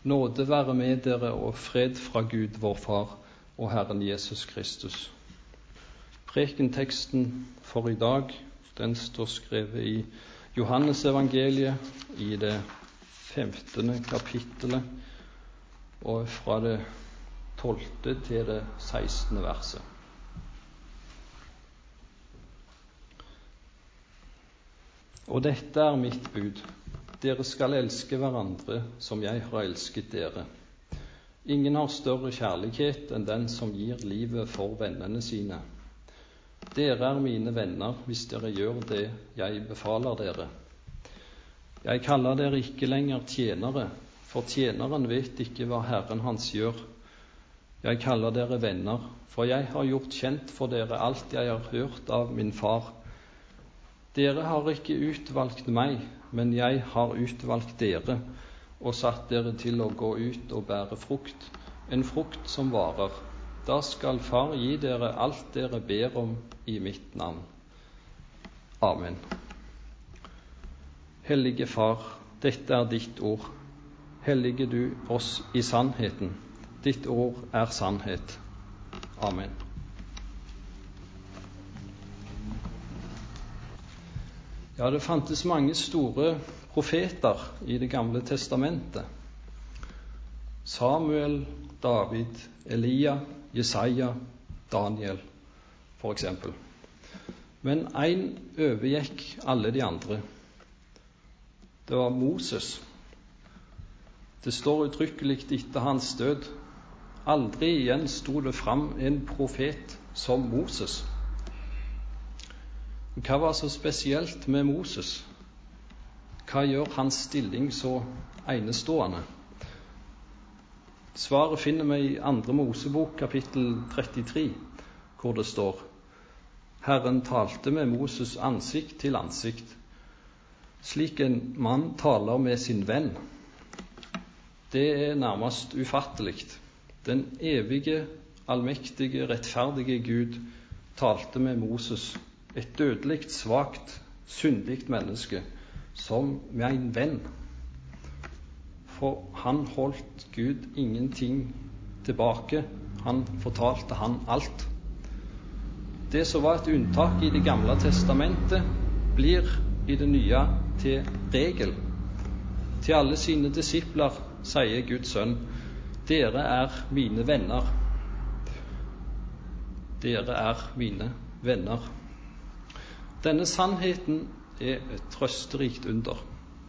Nåde være med dere og fred fra Gud vår Far og Herren Jesus Kristus. Prekenteksten for i dag, den står skrevet i Johannes evangeliet i det 15. kapittelet og fra det 12. til det 16. verset. Og dette er mitt bud: dere skal elske hverandre som jeg har elsket dere. Ingen har større kjærlighet enn den som gir livet for vennene sine. Dere er mine venner hvis dere gjør det jeg befaler dere. Jeg kaller dere ikke lenger tjenere, for tjeneren vet ikke hva Herren hans gjør. Jeg kaller dere venner, for jeg har gjort kjent for dere alt jeg har hørt av min far. Dere har ikke utvalgt meg, men jeg har utvalgt dere og satt dere til å gå ut og bære frukt, en frukt som varer. Da skal Far gi dere alt dere ber om i mitt navn. Amen. Hellige Far, dette er ditt ord. Hellige du oss i sannheten. Ditt ord er sannhet. Amen. Ja, det fantes mange store profeter i Det gamle testamentet. Samuel, David, Elia, Jesaja, Daniel, for eksempel. Men en overgikk alle de andre. Det var Moses. Det står uttrykkelig etter hans død: aldri igjen sto det fram en profet som Moses. Hva var så spesielt med Moses? Hva gjør hans stilling så enestående? Svaret finner vi i 2. Mosebok kapittel 33, hvor det står: Herren talte med Moses ansikt til ansikt, slik en mann taler med sin venn. Det er nærmest ufattelig. Den evige, allmektige, rettferdige Gud talte med Moses, et dødelig, svakt, syndig menneske, som med en venn. For han holdt Gud ingenting tilbake. Han fortalte han alt. Det som var et unntak i Det gamle testamentet, blir i det nye til regel. Til alle sine disipler sier Guds sønn: dere er mine venner. Dere er mine venner. Denne sannheten er et trøsterikt under.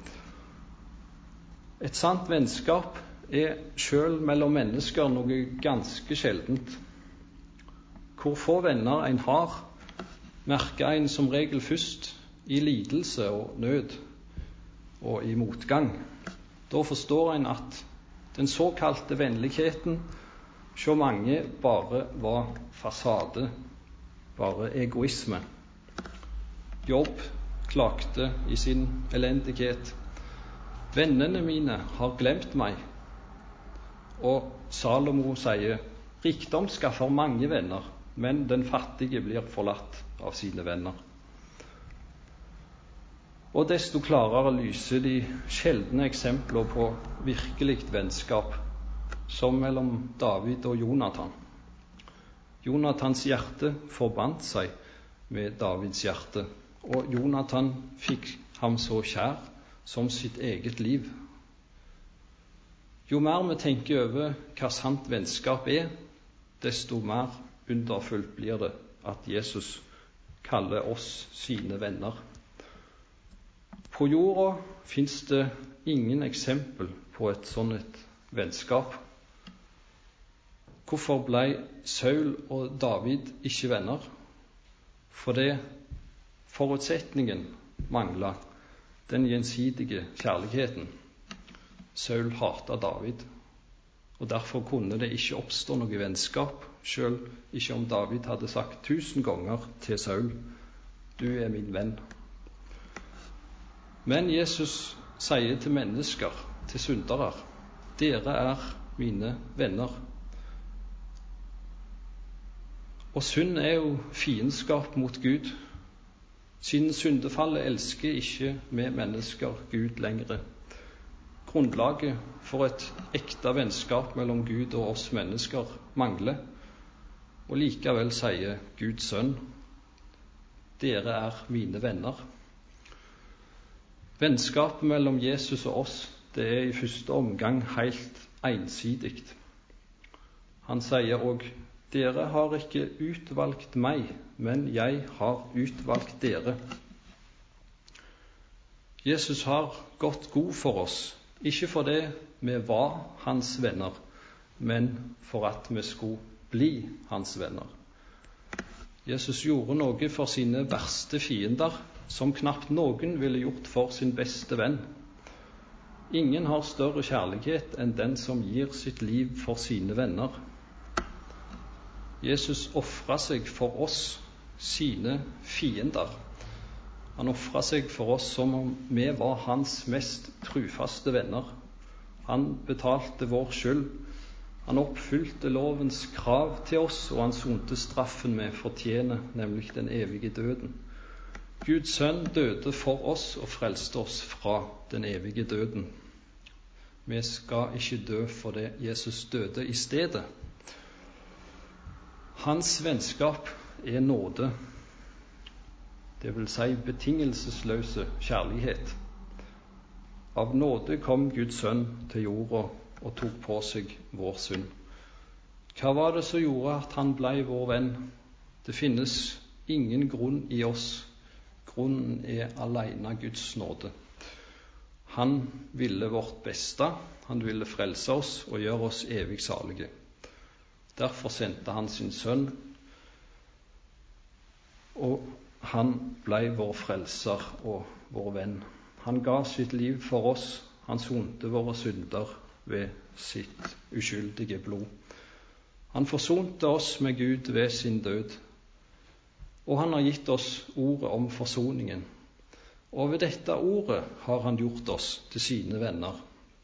Et sant vennskap er selv mellom mennesker noe ganske sjeldent. Hvor få venner en har, merker en som regel først i lidelse og nød og i motgang. Da forstår en at den såkalte vennligheten så mange bare var fasade, bare egoisme. Jobb klagde i sin elendighet: vennene mine har glemt meg. Og Salomo sier: rikdom skaffer mange venner, men den fattige blir forlatt av sine venner. Og desto klarere lyser de sjeldne eksempler på virkelig vennskap, som mellom David og Jonathan. Jonathans hjerte forbandt seg med Davids hjerte, og Jonathan fikk ham så kjær som sitt eget liv. Jo mer vi tenker over hva sant vennskap er, desto mer underfullt blir det at Jesus kaller oss sine venner. På jorda finnes det ingen eksempel på et sånt vennskap. Hvorfor ble Saul og David ikke venner? Fordi forutsetningen manglet, den gjensidige kjærligheten. Saul hatet David, og derfor kunne det ikke oppstå noe vennskap, selv ikke om David hadde sagt 1000 ganger til Saul: du er min venn. Men Jesus sier til mennesker, til syndere: dere er mine venner. Og synd er jo fiendskap mot Gud. Siden syndefallet elsker ikke vi mennesker Gud lenger. Grunnlaget for et ekte vennskap mellom Gud og oss mennesker mangler, og likevel sier Guds sønn, dere er mine venner. Vennskapet mellom Jesus og oss, det er i første omgang helt ensidig. Han sier også, dere har ikke utvalgt meg, men jeg har utvalgt dere. Jesus har gått god for oss, ikke fordi vi var hans venner, men for at vi skulle bli hans venner. Jesus gjorde noe for sine verste fiender, som knapt noen ville gjort for sin beste venn. Ingen har større kjærlighet enn den som gir sitt liv for sine venner. Jesus offret seg for oss, sine fiender. Han offret seg for oss som om vi var hans mest trufaste venner. Han betalte vår skyld. Han oppfylte lovens krav til oss, og han sonte straffen vi fortjener, nemlig den evige døden. Guds sønn døde for oss og frelste oss fra den evige døden. Vi skal ikke dø fordi Jesus døde i stedet. Hans vennskap er nåde, det vil si betingelsesløse kjærlighet. Av nåde kom Guds sønn til jorda og tok på seg vår synd. Hva var det som gjorde at han ble vår venn? Det finnes ingen grunn i oss. Grunnen er alene Guds nåde. Han ville vårt beste, han ville frelse oss og gjøre oss evig salige. Derfor sendte han sin sønn, og han ble vår frelser og vår venn. Han ga sitt liv for oss, han sonte våre synder ved sitt uskyldige blod. Han forsonte oss med Gud ved sin død, og han har gitt oss ordet om forsoningen. Og ved dette ordet har han gjort oss til sine venner.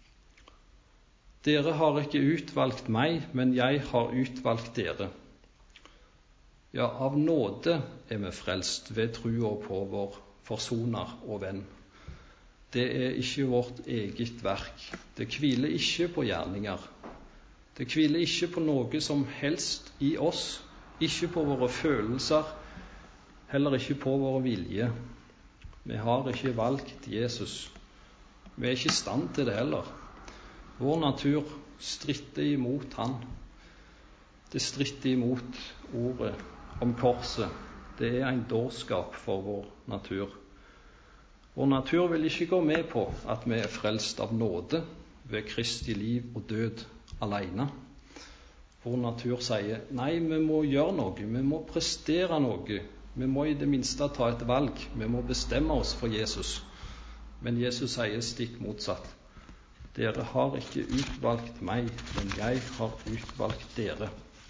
Dere har ikke utvalgt meg, men jeg har utvalgt dere. Ja, av nåde er vi frelst ved trua på vår forsoner og venn. Det er ikke vårt eget verk. Det hviler ikke på gjerninger. Det hviler ikke på noe som helst i oss, ikke på våre følelser, heller ikke på vår vilje. Vi har ikke valgt Jesus. Vi er ikke i stand til det heller. Vår natur stritter imot han. Det stritter imot ordet om korset. Det er en dårskap for vår natur. Vår natur vil ikke gå med på at vi er frelst av nåde ved Kristi liv og død alene. Vår natur sier, nei, vi må gjøre noe, vi må prestere noe, vi må i det minste ta et valg, vi må bestemme oss for Jesus. Men Jesus sier stikk motsatt. Dere har ikke utvalgt meg, men jeg har utvalgt dere.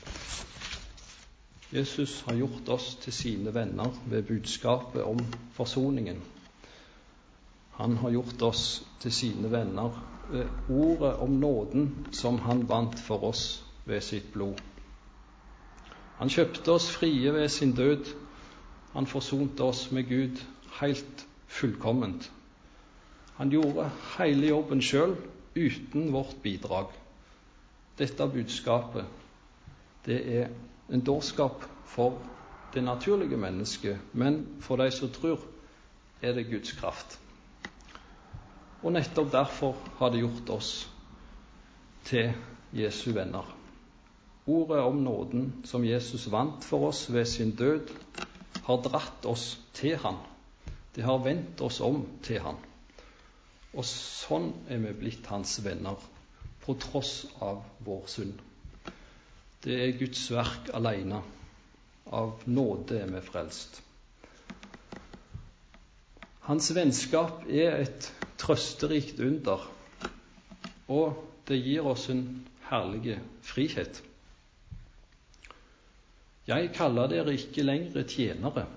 Jesus har gjort oss til sine venner ved budskapet om forsoningen. Han har gjort oss til sine venner ved ordet om nåden som han vant for oss ved sitt blod. Han kjøpte oss frie ved sin død. Han forsonte oss med Gud helt fullkomment. Han gjorde hele jobben selv uten vårt bidrag. Dette budskapet, det er en dårskap for det naturlige mennesket, men for de som tror, er det Guds kraft. Og nettopp derfor har det gjort oss til Jesu venner. Ordet om nåden som Jesus vant for oss ved sin død, har dratt oss til han. Det har vendt oss om til han. Og sånn er vi blitt hans venner, på tross av vår synd. Det er Guds verk alene. Av nåde er vi frelst. Hans vennskap er et trøsterikt under, og det gir oss en herlig frihet. Jeg kaller dere ikke lenger tjenere.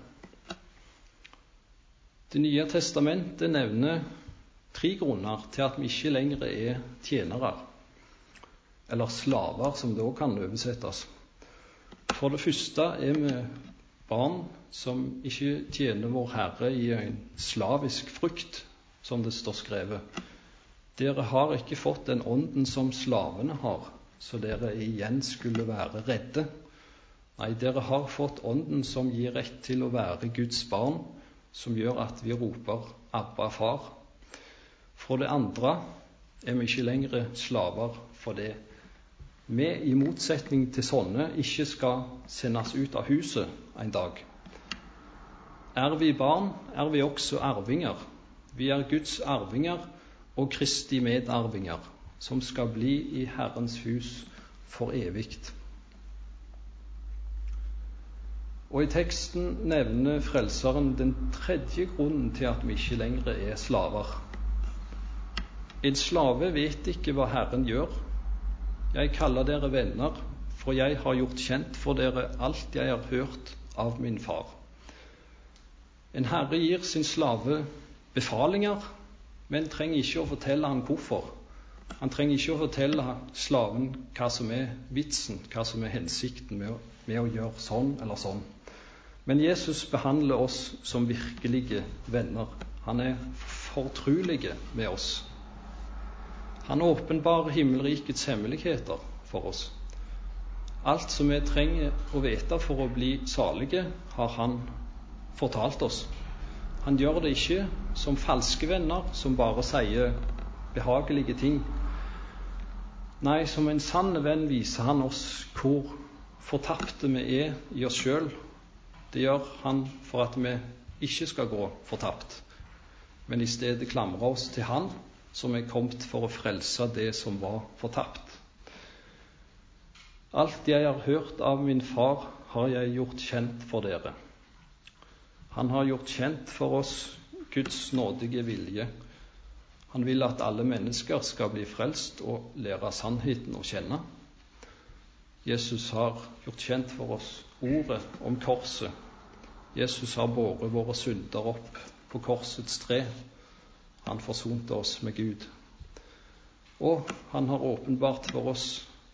Det nye testamentet nevner 3 grunner til at vi ikke lenger er tjenere, eller slaver, som det også kan oversettes. For det første er vi barn som ikke tjener vår Herre i en slavisk frykt, som det står skrevet. Dere har ikke fått den ånden som slavene har, så dere igjen skulle være redde. Nei, dere har fått ånden som gir rett til å være Guds barn, som gjør at vi roper Abba, far. For det andre er vi ikke lenger slaver for det. Vi, i motsetning til sånne, ikke skal sendes ut av huset en dag. Er vi barn, er vi også arvinger. Vi er Guds arvinger og Kristi medarvinger, som skal bli i Herrens hus for evigt. Og i teksten nevner Frelseren den tredje grunnen til at vi ikke lenger er slaver. En slave vet ikke hva Herren gjør. Jeg kaller dere venner, for jeg har gjort kjent for dere alt jeg har hørt av min far. En herre gir sin slave befalinger, men trenger ikke å fortelle han hvorfor. Han trenger ikke å fortelle slaven hva som er vitsen, hva som er hensikten med å gjøre sånn eller sånn. Men Jesus behandler oss som virkelige venner. Han er fortrolig med oss. Han åpenbarer himmelrikets hemmeligheter for oss. Alt som vi trenger å vite for å bli salige, har han fortalt oss. Han gjør det ikke som falske venner som bare sier behagelige ting. Nei, som en sann venn viser han oss hvor fortapte vi er i oss selv. Det gjør han for at vi ikke skal gå fortapt, men i stedet klamre oss til han, som er kommet for å frelse det som var fortapt. Alt jeg har hørt av min far, har jeg gjort kjent for dere. Han har gjort kjent for oss Guds nådige vilje. Han vil at alle mennesker skal bli frelst og lære sannheten å kjenne. Jesus har gjort kjent for oss ordet om korset. Jesus har båret våre synder opp på korsets tre. Han forsonte oss med Gud. Og han har åpenbart for oss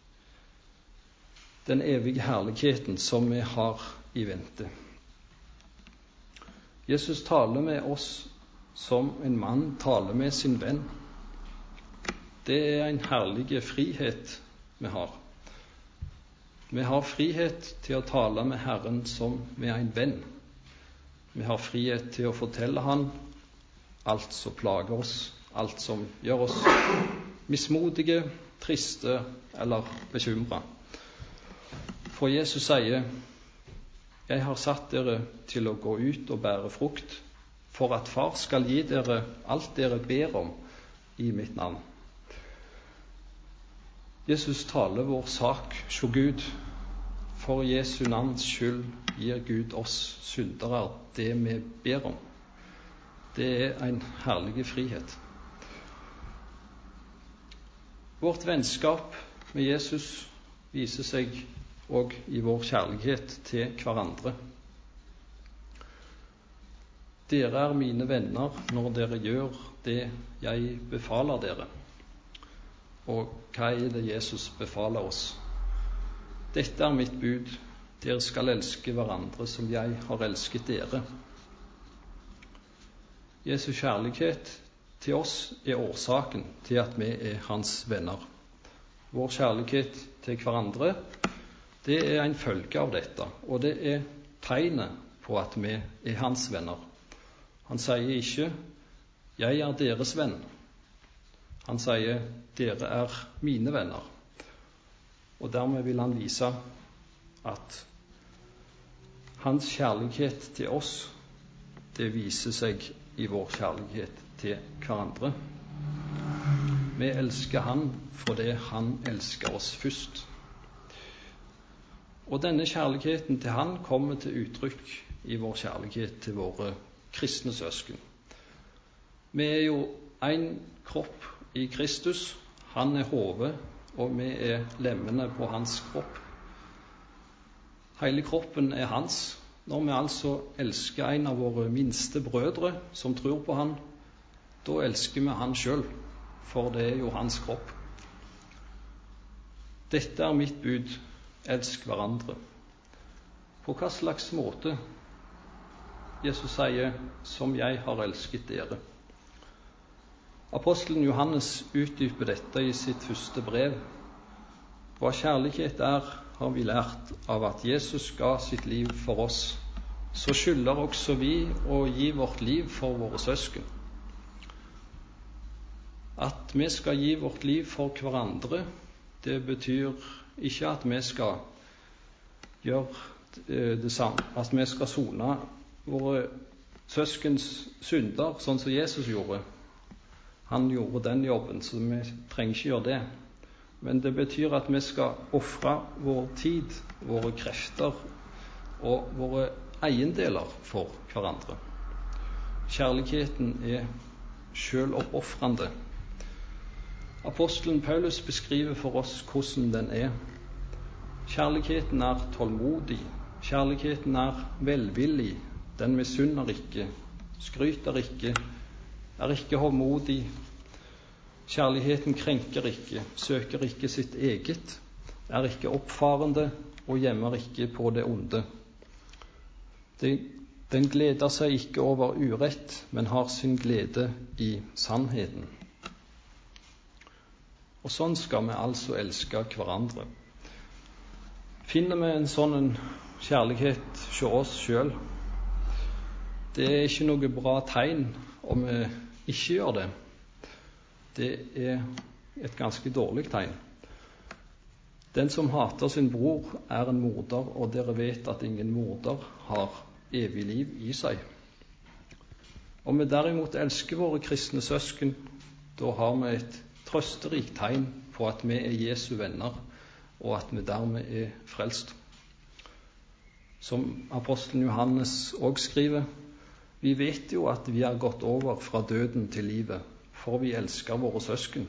den evige herligheten som vi har i vente. Jesus taler med oss som en mann taler med sin venn. Det er en herlig frihet vi har. Vi har frihet til å tale med Herren som med en venn. Vi har frihet til å fortelle han alt som plager oss, alt som gjør oss mismodige, triste eller bekymret. For Jesus sier, jeg har satt dere til å gå ut og bære frukt, for at far skal gi dere alt dere ber om i mitt navn. Jesus taler vår sak hos Gud. For Jesu navns skyld gir Gud oss syndere det vi ber om. Det er en herlig frihet. Vårt vennskap med Jesus viser seg også i vår kjærlighet til hverandre. Dere er mine venner når dere gjør det jeg befaler dere. Og hva er det Jesus befaler oss? Dette er mitt bud. Dere skal elske hverandre som jeg har elsket dere. Jesu kjærlighet til oss er årsaken til at vi er hans venner. Vår kjærlighet til hverandre, det er en følge av dette, og det er tegnet på at vi er hans venner. Han sier ikke, jeg er deres venn. Han sier, dere er mine venner. Og dermed vil han vise at hans kjærlighet til oss, det viser seg i vår kjærlighet til hverandre. Vi elsker han fordi han elsker oss først. Og denne kjærligheten til han kommer til uttrykk i vår kjærlighet til våre kristne søsken. Vi er jo en kropp i Kristus. Han er hodet, og vi er lemmene på hans kropp. Hele kroppen er hans. Når vi altså elsker en av våre minste brødre som tror på han, da elsker vi han selv, for det er jo hans kropp. Dette er mitt bud, elsk hverandre. På hva slags måte? Jesus sier, som jeg har elsket dere. Apostelen Johannes utdyper dette i sitt første brev. Hva kjærlighet er, har vi lært av at Jesus ga sitt liv for oss. Så skylder også vi å gi vårt liv for våre søsken. At vi skal gi vårt liv for hverandre, det betyr ikke at vi skal gjøre det samme, at vi skal sone våre søskens synder, sånn som Jesus gjorde. Han gjorde den jobben, så vi trenger ikke gjøre det. Men det betyr at vi skal ofre vår tid, våre krefter og våre eiendeler for hverandre. Kjærligheten er selvoppofrende. Apostelen Paulus beskriver for oss hvordan den er. Kjærligheten er tålmodig. Kjærligheten er velvillig. Den misunner ikke, skryter ikke, er ikke hovmodig. Kjærligheten krenker ikke, søker ikke sitt eget, er ikke oppfarende og gjemmer ikke på det onde. Den gleder seg ikke over urett, men har sin glede i sannheten. Og sånn skal vi altså elske hverandre. Finner vi en sånn kjærlighet hos oss selv? Det er ikke noe bra tegn om vi ikke gjør det. Det er et ganske dårlig tegn. Den som hater sin bror, er en morder, og dere vet at ingen morder har evig liv i seg. Om vi derimot elsker våre kristne søsken, da har vi et trøsterikt tegn på at vi er Jesu venner, og at vi dermed er frelst. Som apostelen Johannes også skriver, vi vet jo at vi har gått over fra døden til livet, for vi elsker våre søsken.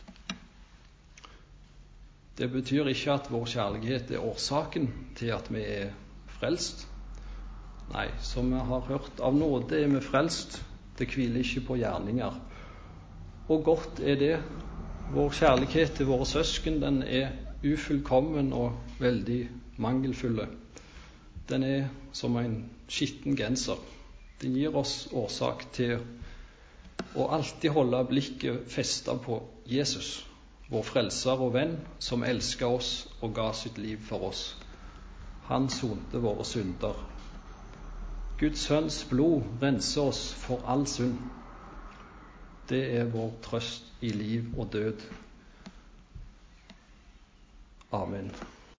Det betyr ikke at vår kjærlighet er årsaken til at vi er frelst. Nei, som vi har hørt, av nåde er vi frelst, det hviler ikke på gjerninger. Og godt er det. Vår kjærlighet til våre søsken, den er ufullkommen og veldig mangelfulle. Den er som en skitten genser. Den gir oss årsak til å alltid holde blikket festet på Jesus, vår frelser og venn, som elsker oss og ga sitt liv for oss. Han sonte våre synder. Guds sønns blod renser oss for all synd. Det er vår trøst i liv og død. Amen.